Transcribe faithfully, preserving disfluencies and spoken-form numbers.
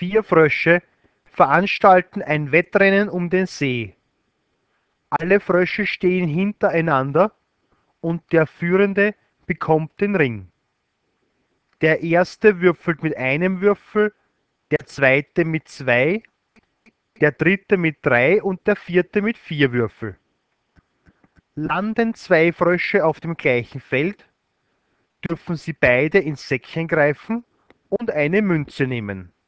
Vier Frösche veranstalten ein Wettrennen um den See. Alle Frösche stehen hintereinander und der Führende bekommt den Ring. Der erste würfelt mit einem Würfel, der zweite mit zwei, der dritte mit drei und der vierte mit vier Würfel. Landen zwei Frösche auf dem gleichen Feld, dürfen sie beide ins Säckchen greifen und eine Münze nehmen.